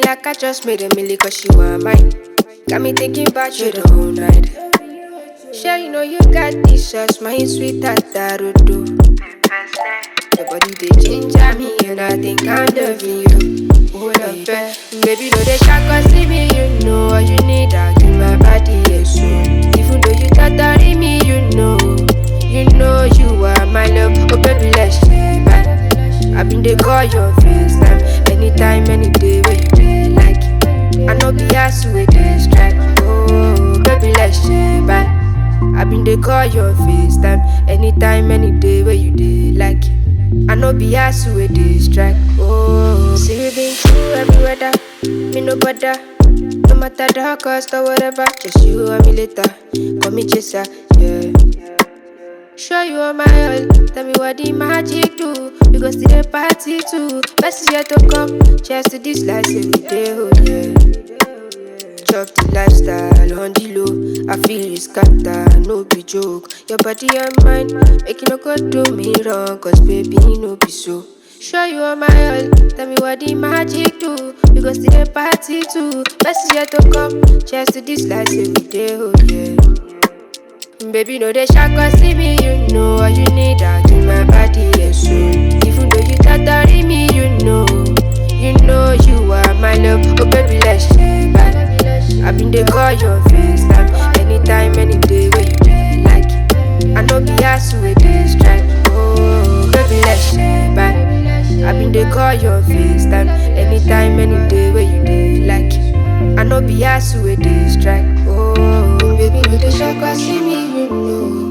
like I just made a milli cause you are mine. Got me thinking about you the whole night. Sure, you know you got this sauce, my sweet tatarudo. Your body they ginger me and I think I'm loving you. Oh, love baby, no they can't see me, you know all you need. I give my body a soul. Even though you tattering me, you know you are my love. Oh baby, let's share back. I've been they call your FaceTime anytime, any day where you dey like it. I know be ass with this track. Oh baby, let's share back. I've been they call your FaceTime anytime, any day where you dey like it. I know be ass with this track. Oh, see we been through every weather. Me no bother. No matter the cost or whatever. Just you and me later. Call me chaser, yeah. Show you all my all. Tell me what the magic do. We go still a party too. Best is yet to come. Cheers to this life every day, oh yeah. Chop the lifestyle on the low. I feel it's scatter, no be joke. Your body and mind, make you no go do me wrong. Cause baby, no be so. Show you all my all. Tell me what the magic do. We go still a party too. Best is yet to come. Cheers to this life every day, oh yeah. Baby, no they shan't cause see me, you know all you need. I give my body a soul. Even though you tattering me, you know you are my love. Oh baby, let's share back. I've been they call your FaceTime anytime, any day where you dey like it. I know be ass with this track. Oh baby, let's share back. I've been they call your FaceTime anytime, any day where you dey like it. I know be ass with this track. Oh baby, no they shock see me, you know